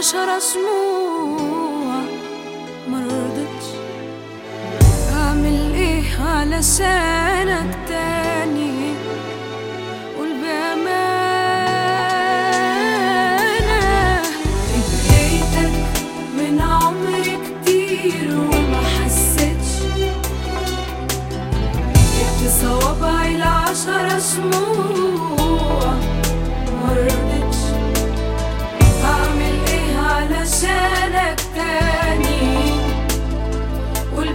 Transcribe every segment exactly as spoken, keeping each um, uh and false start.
عشرة شموع مرضتش. اعمل ايه علشانك تاني؟ قول بأمانة. اديتك من عمري كتير وما حسيتش، جبت صوابعي العشرة شموع مرضتش. اعمل ايه علشانك تاني؟ قول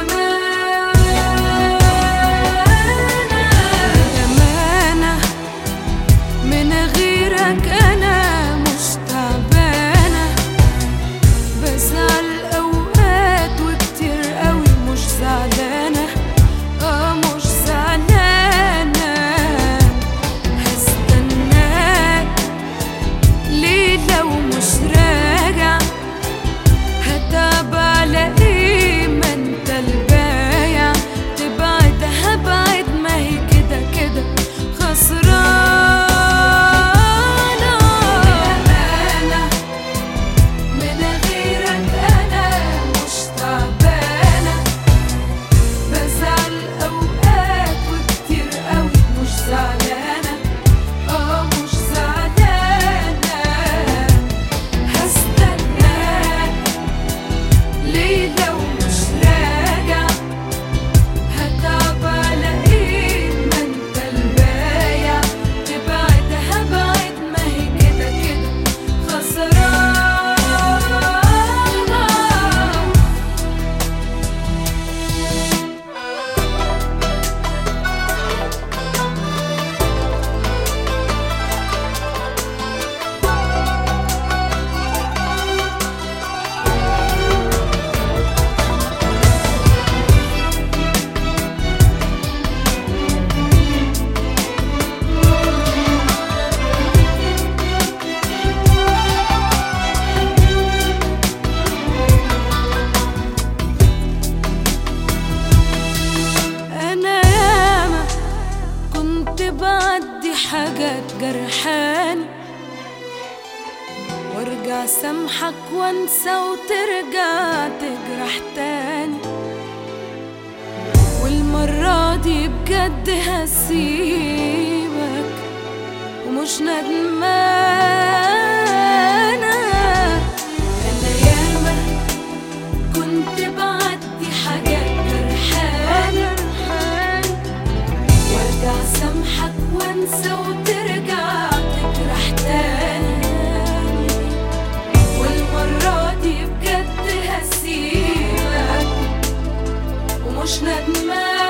بأمانة. بأمانة من غيرك انا مش تعبانة، بزعل اوقات وكتير قوي مش زعلانة. اه مش زعلانة، هستناك ليه لو مش راجع؟ هتعب على ايه ما انت البايع؟ تبعد هبعد ما هي كده كده خسرانة. بأمانة من غيرك انا مش تعبانة، بزعل اوقات وكتير قوي مش زعلانة. اه مش زعلانة، هستناك ليه لو مش راجع؟ هتعب على ايه ما انت البايع؟ تبعد هبعد ما هي كده كده خسرانة. أنا ياما كنت بعدي حاجات جرحاني، وارجع سامحك وانسى وترجع تجرح تاني. والمرة دي بجد هسيبك ومش ندمانة. أنا ياما كنت بعدي حاجات جرحاني، وارجع سامحك وانسى وترجع تجرح تاني. والمرة دي بجد هسيبك ومش ندمان.